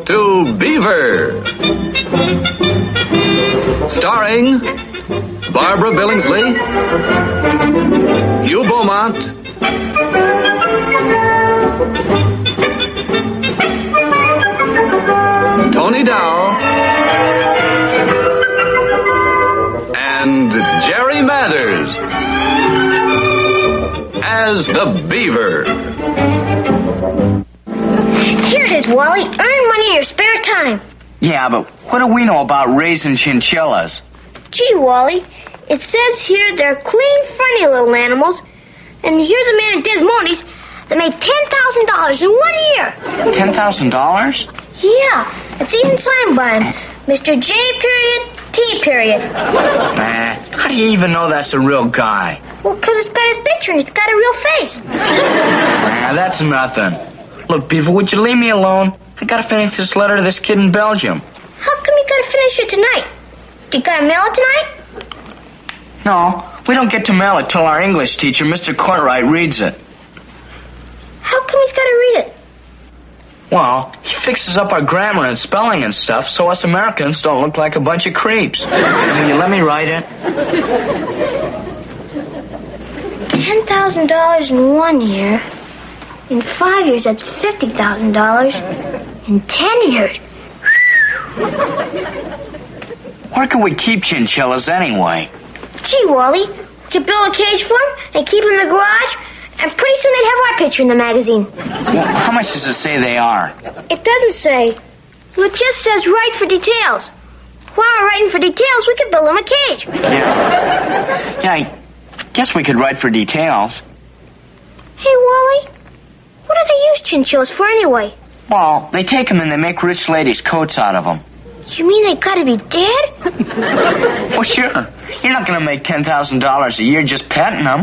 to Beaver. Starring Barbara Billingsley, Hugh Beaumont, Tony Dow, and Jerry Mathers as the Beaver. Here it is, Wally. Earn money in your spare time. Yeah, but what do we know about raising chinchillas? Gee, Wally, it says here they're clean, funny little animals. And here's a man in Des Moines that made $10,000 in 1 year. $10,000? Yeah, it's even signed by him. Mr. J. T. How do you even know that's a real guy? Well, because it's got his picture and it's got a real face. That's nothing. Look, Beaver, would you leave me alone? I gotta finish this letter to this kid in Belgium. How come you gotta finish it tonight? You gotta mail it tonight? No, we don't get to mail it till our English teacher, Mr. Courtwright, reads it. How come he's gotta read it? Well, he fixes up our grammar and spelling and stuff so us Americans don't look like a bunch of creeps. Will you let me write it? $10,000 in 1 year. In 5 years, that's $50,000. In 10 years. Where can we keep chinchillas anyway? Gee, Wally, we could build a cage for them and keep them in the garage, and pretty soon they'd have our picture in the magazine. Well, how much does it say they are? It doesn't say. Well, it just says write for details. While we're writing for details, we could build them a cage. Yeah, I guess we could write for details. Hey, Wally, what do they use chinchillas for anyway? Well, they take them and they make rich ladies' coats out of them. You mean they gotta be dead? Well, sure. You're not gonna make $10,000 a year just petting them.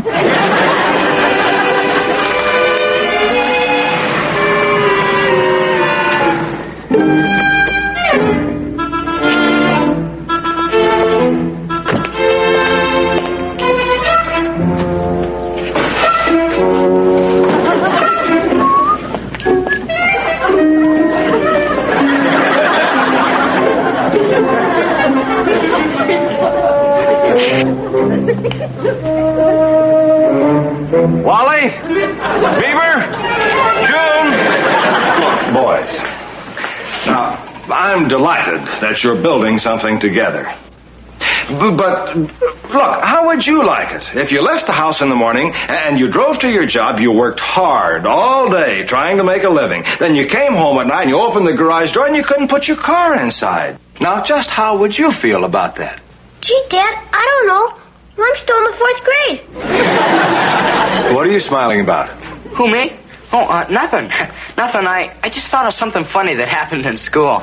Wally? Beaver? June? Look, boys. Now, I'm delighted that you're building something together. But, look, how would you like it if you left the house in the morning and you drove to your job, you worked hard all day trying to make a living, then you came home at night and you opened the garage door and you couldn't put your car inside? Now, just how would you feel about that? Gee, Dad, I don't know. I'm still in the 4th grade. What are you smiling about? Who, me? Oh, nothing. Nothing. I just thought of something funny that happened in school.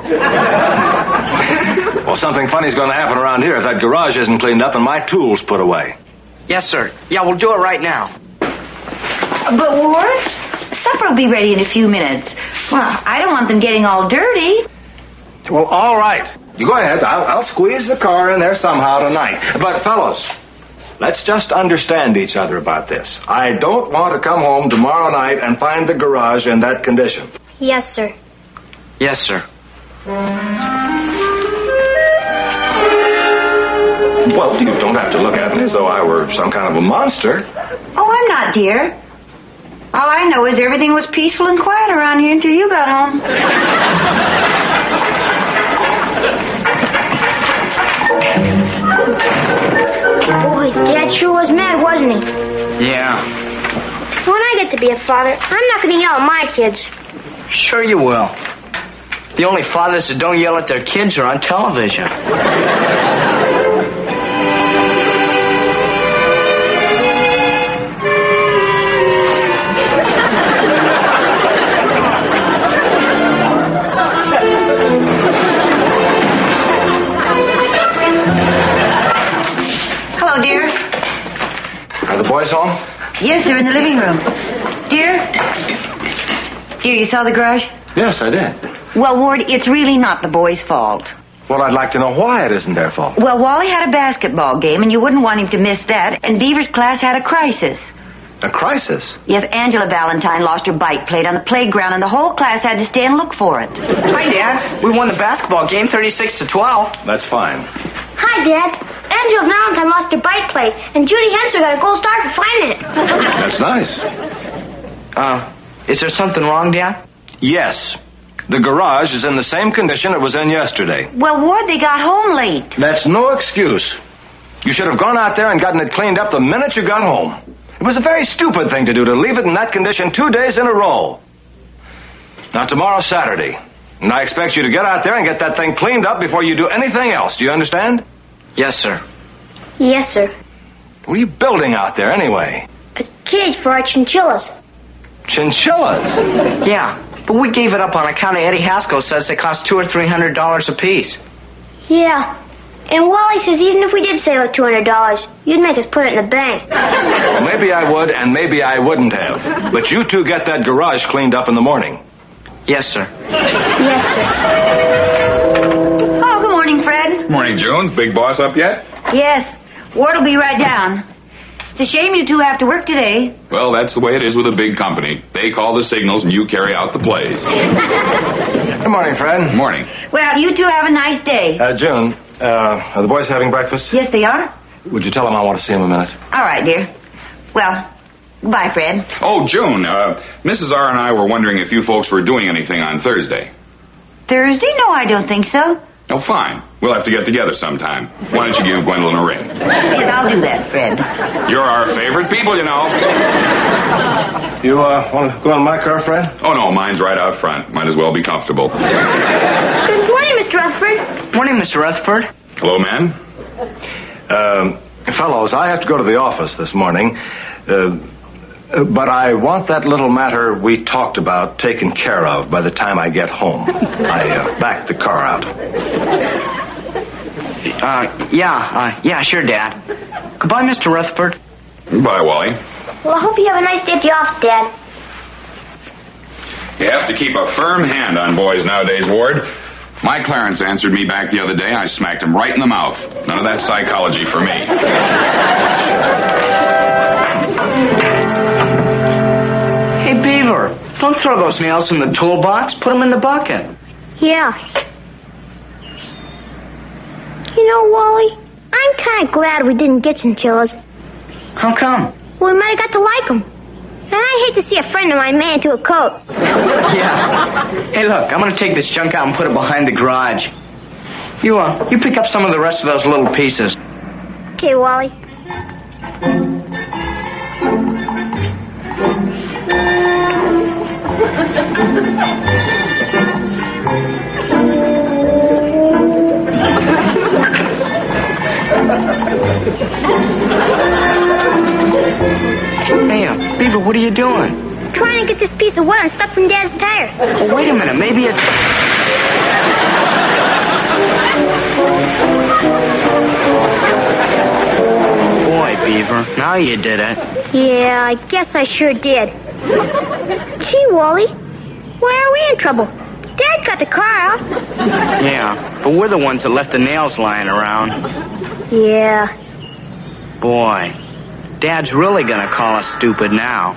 Well, something funny's going to happen around here if that garage isn't cleaned up and my tools put away. Yes, sir. Yeah, we'll do it right now. But, Ward, supper will be ready in a few minutes. Well, I don't want them getting all dirty. Well, all right. You go ahead. I'll squeeze the car in there somehow tonight. But, fellows, let's just understand each other about this. I don't want to come home tomorrow night and find the garage in that condition. Yes, sir. Yes, sir. Well, you don't have to look at me as though I were some kind of a monster. Oh, I'm not, dear. All I know is everything was peaceful and quiet around here until you got home. Boy, Dad sure was mad, wasn't he? Yeah. When I get to be a father, I'm not going to yell at my kids. Sure you will. The only fathers that don't yell at their kids are on television. Hello, dear. Are the boys home? Yes, they're in the living room. Dear, you saw the garage? Yes, I did. Well, Ward, it's really not the boys' fault. Well, I'd like to know why it isn't their fault. Well, Wally had a basketball game, and you wouldn't want him to miss that, and Beaver's class had a crisis. A crisis? Yes, Angela Valentine lost her bike plate on the playground, and the whole class had to stay and look for it. Hi, Dad. We won the basketball game 36-12. That's fine. Hi, Dad. Angela Valentine lost her bike plate, and Judy Henser got a gold star for finding it. That's nice. Is there something wrong, Dad? Yes. The garage is in the same condition it was in yesterday. Well, Ward, they got home late. That's no excuse. You should have gone out there and gotten it cleaned up the minute you got home. It was a very stupid thing to do, to leave it in that condition 2 days in a row. Now, tomorrow's Saturday, and I expect you to get out there and get that thing cleaned up before you do anything else. Do you understand? Yes, sir. Yes, sir. What are you building out there, anyway? A cage for our chinchillas. Chinchillas? Yeah, but we gave it up on account of Eddie Haskell says they cost $200 or $300 apiece. Yeah. And Wally says even if we did save up $200, you'd make us put it in the bank. Well, maybe I would, and maybe I wouldn't have. But you two get that garage cleaned up in the morning. Yes, sir. Yes, sir. Oh, good morning, Fred. Morning, June. Big boss up yet? Yes, Ward will be right down. It's a shame you two have to work today. Well, that's the way it is with a big company. They call the signals and you carry out the plays. Good morning, Fred. Morning. Well, you two have a nice day. June, are the boys having breakfast? Yes, they are. Would you tell them I want to see them a minute? All right, dear. Well, goodbye, Fred. Oh, June, Mrs. R and I were wondering if you folks were doing anything on Thursday. Thursday? No, I don't think so. Oh, fine. We'll have to get together sometime. Why don't you give Gwendolyn a ring? Yes, I'll do that, Fred. You're our favorite people, you know. You want to go in my car, Fred? Oh, no, mine's right out front. Might as well be comfortable. Good morning, Mr. Rutherford. Morning, Mr. Rutherford. Hello, man. Fellows, I have to go to the office this morning. But I want that little matter we talked about taken care of by the time I get home. I backed the car out. Yeah, sure, Dad. Goodbye, Mr. Rutherford. Bye, Wally. Well, I hope you have a nice day at the office, Dad. You have to keep a firm hand on boys nowadays, Ward. My Clarence answered me back the other day. I smacked him right in the mouth. None of that psychology for me. Hey, Beaver, don't throw those nails in the toolbox. Put them in the bucket. Yeah. You know, Wally, I'm kind of glad we didn't get chinchillas. How come? Well, we might have got to like them. And I hate to see a friend of mine made into a coat. Yeah. Hey, look, I'm going to take this junk out and put it behind the garage. You pick up some of the rest of those little pieces. Okay, Wally. Hey, Beaver, what are you doing? Trying to get this piece of wood unstuck from Dad's tire. Oh, wait a minute, maybe it's... Boy, Beaver, now you did it. Yeah, I guess I sure did. Gee, Wally, why are we in trouble? Dad got the car out. Yeah, but we're the ones that left the nails lying around. Yeah. Boy, Dad's really gonna call us stupid now.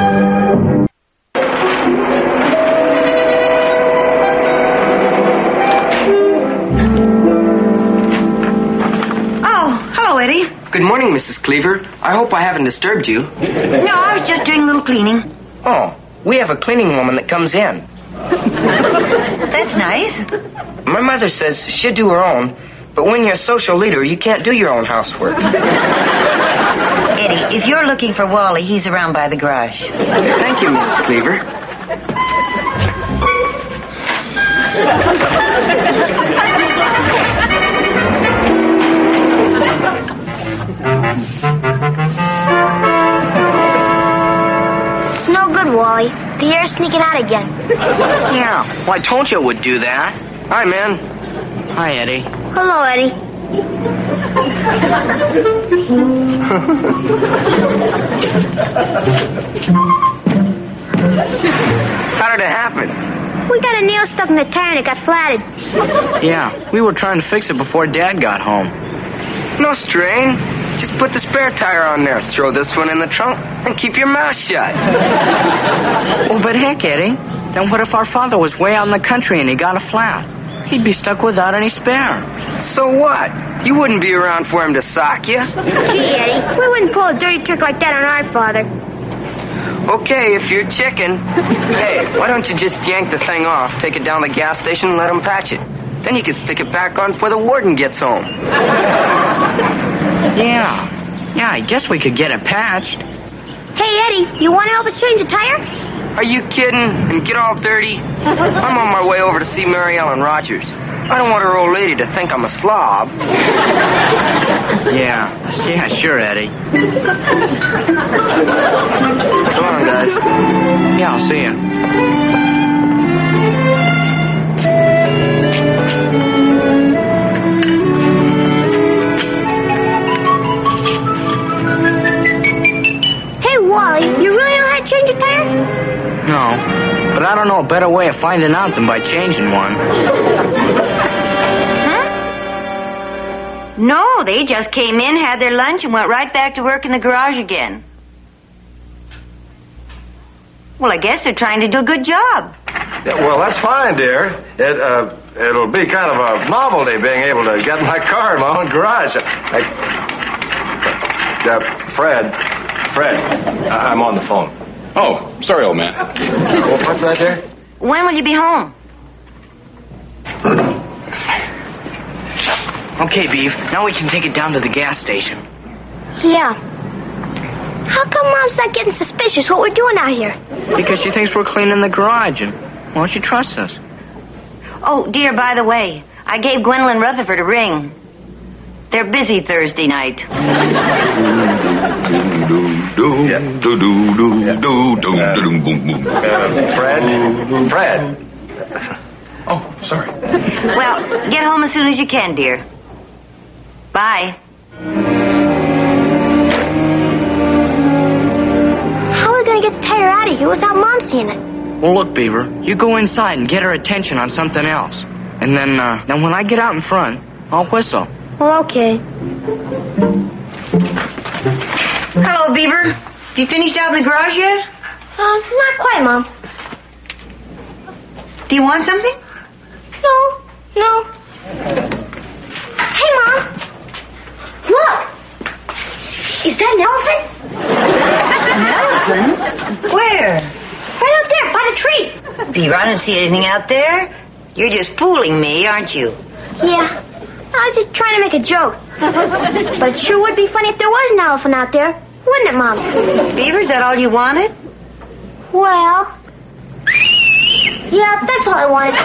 Oh, hello, Eddie. Good morning, Mrs. Cleaver. I hope I haven't disturbed you. No, I was just doing a little cleaning. Oh, we have a cleaning woman that comes in. That's nice. My mother says she'd do her own, but when you're a social leader, you can't do your own housework. Eddie, if you're looking for Wally, he's around by the garage. Thank you, Mrs. Cleaver. It's no good, Wally. The air's sneaking out again. Yeah, well, I told you it would do that. Hi, man. Hi, Eddie. Hello, Eddie. How did it happen? We got a nail stuck in the tire and it got flatted. Yeah, we were trying to fix it before Dad got home. No strain. Just put the spare tire on there, throw this one in the trunk, and keep your mouth shut. Well, but heck, Eddie, then what if our father was way out in the country and he got a flat? He'd be stuck without any spare. So what? You wouldn't be around for him to sock you. Gee, Eddie, we wouldn't pull a dirty trick like that on our father. Okay, if you're chicken. Hey, why don't you just yank the thing off, take it down to the gas station, and let him patch it? Then you can stick it back on before the warden gets home. Yeah, I guess we could get it patched. Hey, Eddie, you want to help us change the tire? Are you kidding? And get all dirty? I'm on my way over to see Mary Ellen Rogers. I don't want her old lady to think I'm a slob. Yeah, sure, Eddie. So long, guys. Yeah, I'll see you. Hey, Wally, you really know how to change a tire? No, but I don't know a better way of finding out than by changing one. Huh? No, they just came in, had their lunch, and went right back to work in the garage again. Well, I guess they're trying to do a good job. Yeah, well, that's fine, dear. It'll be kind of a novelty being able to get my car in my own garage. Fred, I'm on the phone. Oh, sorry, old man. What's that, dear? When will you be home? Okay, Beef, now we can take it down to the gas station. Yeah. How come Mom's not getting suspicious what we're doing out here? Because she thinks we're cleaning the garage and, well, she trusts us. Oh, dear, by the way, I gave Gwendolyn Rutherford a ring. They're busy Thursday night. Fred. Oh, sorry. Well, get home as soon as you can, dear. Bye. How are we going to get the tire out of here without Mom seeing it? Well, look, Beaver, you go inside and get her attention on something else. And then when I get out in front, I'll whistle. Well, okay. Hello, Beaver. You finished out in the garage yet? Not quite, Mom. Do you want something? No. Hey, Mom. Look. Is that an elephant? An elephant? Where? Right out there, by the tree. Beaver, I don't see anything out there. You're just fooling me, aren't you? Yeah. I was just trying to make a joke. But it sure would be funny if there was an elephant out there. Wouldn't it, Mom? Beaver, is that all you wanted? Well... yeah, that's all I wanted.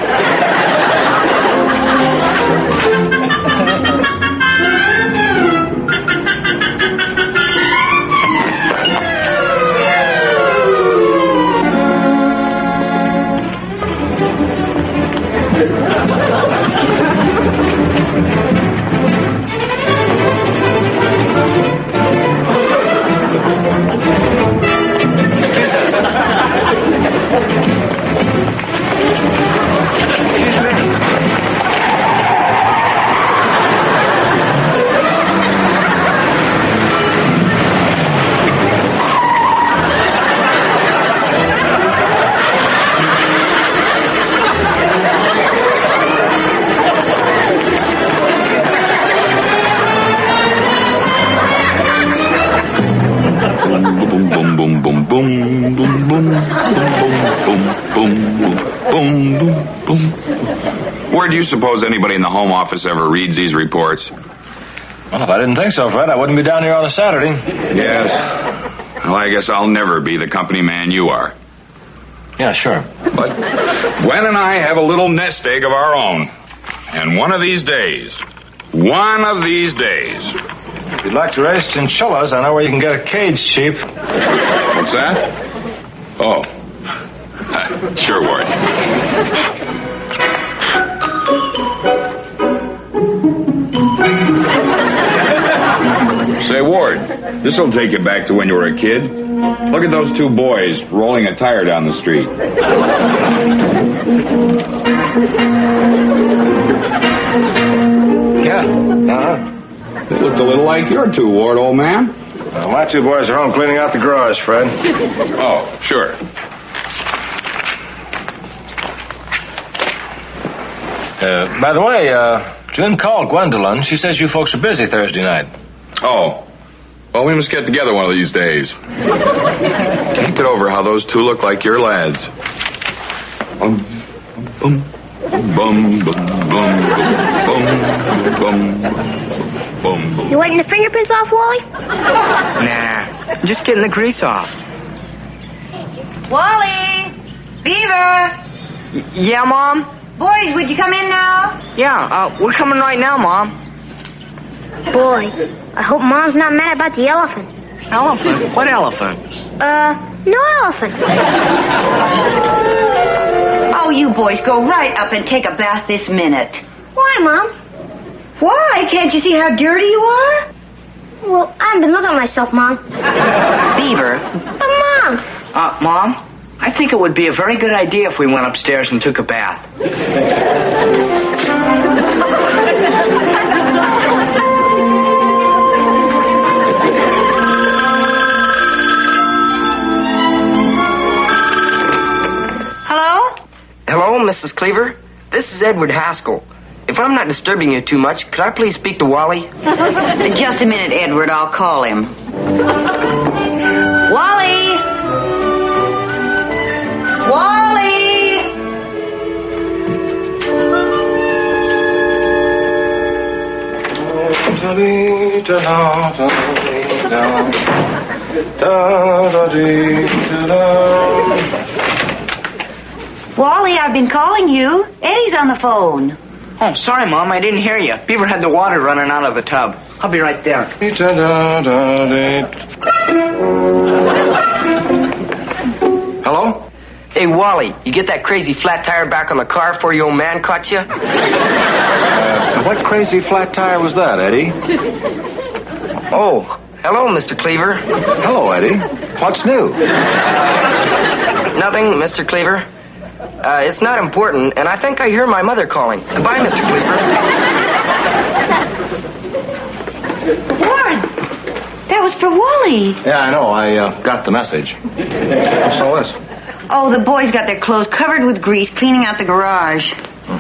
Where do you suppose anybody in the home office ever reads these reports? Well, if I didn't think so, Fred, I wouldn't be down here on a Saturday. Yes. Well, I guess I'll never be the company man you are. Yeah, sure. But Gwen and I have a little nest egg of our own. And one of these days... If you'd like to raise chinchillas, I know where you can get a cage cheap. What's that? Oh. Sure, Ward. Say, Ward, this'll take you back to when you were a kid. Look at those two boys rolling a tire down the street. Yeah. They look looked a little like your two, Ward, old man. Well, my two boys are home cleaning out the garage, Fred. Oh, sure. By the way, June called Gwendolyn. She says you folks are busy Thursday night. Oh. Well, we must get together one of these days. Can't get over how those two look like your lads. Bum, bum, bum, bum, bum, bum, bum, bum, bum. You wetting the fingerprints off, Wally? Nah, I'm just getting the grease off. Wally! Beaver! Yeah, Mom? Boys, would you come in now? Yeah, we're coming right now, Mom. Boy, I hope Mom's not mad about the elephant. Elephant? What elephant? No elephant. Oh, you boys, go right up and take a bath this minute. Why, Mom? Why? Can't you see how dirty you are? Well, I haven't been looking at myself, Mom. Beaver. But, Mom, Mom, I think it would be a very good idea if we went upstairs and took a bath. Hello, Mrs. Cleaver. This is Edward Haskell. If I'm not disturbing you too much, could I please speak to Wally? Just a minute, Edward. I'll call him. Wally! Wally! Wally, I've been calling you. Eddie's on the phone. Oh, sorry, Mom, I didn't hear you. Beaver had the water running out of the tub. I'll be right there. Hello? Hey, Wally, you get that crazy flat tire back on the car before your old man caught you? What crazy flat tire was that, Eddie? Oh, hello, Mr. Cleaver. Hello, Eddie. What's new? Nothing, Mr. Cleaver. It's not important, and I think I hear my mother calling. Goodbye, Mr. Cleaver. Warren, that was for Wally. Yeah, I know. I got the message. What's all this? Oh, the boys got their clothes covered with grease cleaning out the garage.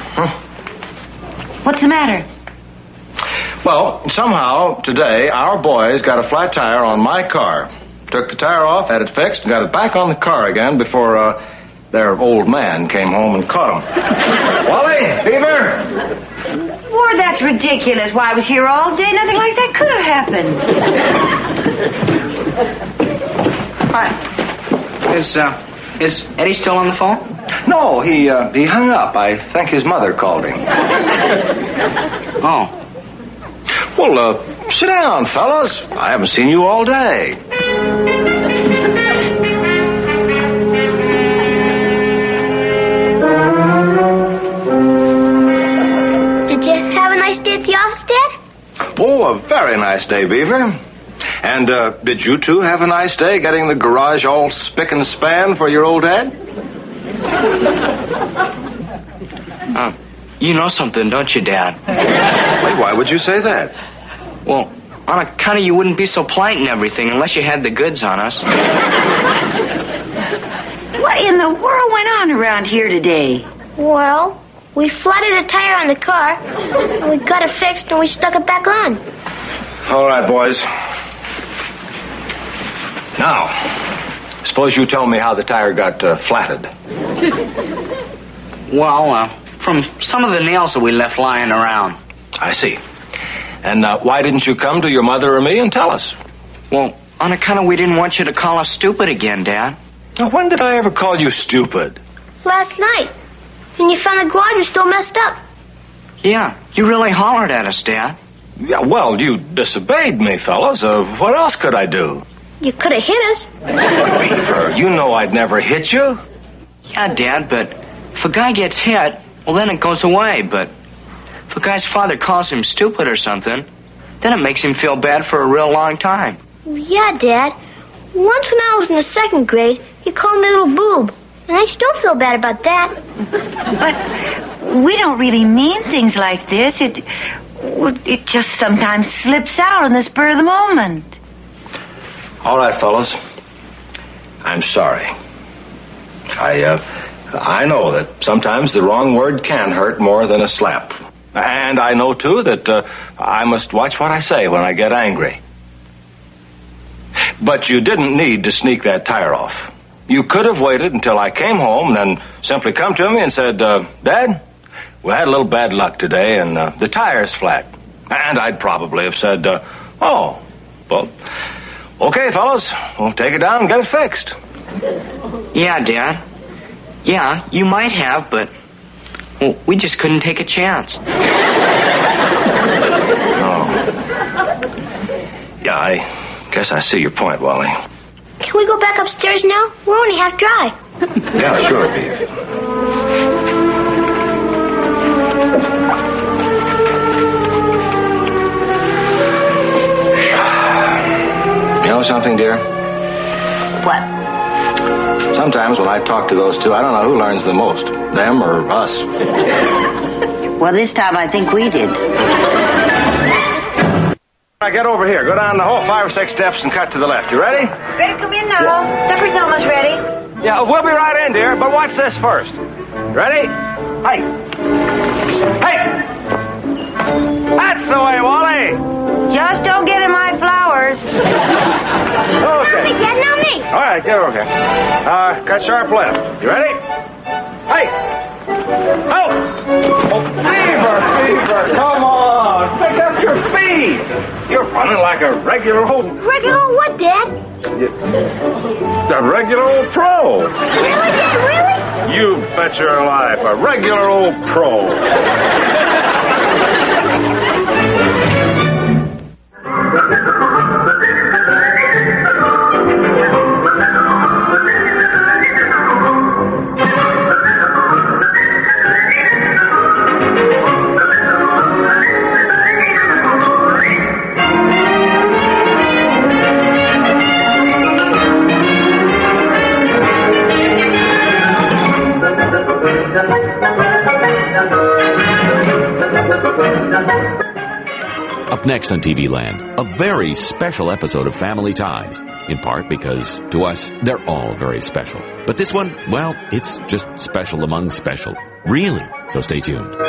What's the matter? Well, somehow, today, our boys got a flat tire on my car. Took the tire off, had it fixed, and got it back on the car again before, their old man came home and caught them. Wally, Beaver! Ward, that's ridiculous. Why, I was here all day. Nothing like that could have happened. Hi. Is Eddie still on the phone? No, he hung up. I think his mother called him. Oh. Well, sit down, fellas. I haven't seen you all day. did you have a nice day at the office, Dad? Oh, a very nice day, Beaver. And did you two have a nice day getting the garage all spick and span for your old dad? You know something, don't you, Dad? Wait, why would you say that? Well, on account of you wouldn't be so polite and everything unless you had the goods on us. What in the world went on around here today? Well, we flattened a tire on the car, and we got it fixed, and we stuck it back on. All right, boys. Now, suppose you tell me how the tire got flatted. Well, from some of the nails that we left lying around. I see. And why didn't you come to your mother or me and tell us? Well, on account of we didn't want you to call us stupid again, Dad. Now, when did I ever call you stupid? Last night, when you found the garage was still messed up. Yeah, you really hollered at us, Dad. Yeah, well, you disobeyed me, fellas. What else could I do? You could have hit us. Beaver, you know I'd never hit you. Yeah, Dad, but if a guy gets hit, well, then it goes away. But if a guy's father calls him stupid or something, then it makes him feel bad for a real long time. Yeah, Dad. Once when I was in the second grade, he called me a little boob. And I still feel bad about that. But we don't really mean things like this. Well, it just sometimes slips out in the spur of the moment. All right, fellas. I'm sorry. I know that sometimes the wrong word can hurt more than a slap. And I know, too, that I must watch what I say when I get angry. But you didn't need to sneak that tire off. You could have waited until I came home and then simply come to me and said, Dad, we had a little bad luck today and the tire's flat. And I'd probably have said, oh, well, okay, fellas, we'll take it down and get it fixed. Yeah, Dad. Yeah, you might have, but we just couldn't take a chance. Oh. Yeah, I guess I see your point, Wally. Can we go back upstairs now? We're only half dry. Yeah, sure, Beef. You know something, dear? What? Sometimes when I talk to those two, I don't know who learns the most, them or us. Well, this time I think we did. All right, get over here. Go down the whole 5 or 6 steps and cut to the left. You ready? Ready to come in now. Supper's almost ready. Yeah, we'll be right in, dear, but watch this first. Ready? Hey! Hey! That's the way, Wally! Just don't get in my flowers. Okay. Getting on me. All right, get over here. Cut sharp left. You ready? Hey! Oh! Beaver, come on! Pick up your feet! You're running like a regular old... Regular old what, Dad? A regular old pro. Really, Dad, really? You bet your life, a regular old pro. Up next on TV Land, a very special episode of Family Ties. In part because, to us, they're all very special. But this one, well, it's just special among special. Really. So stay tuned.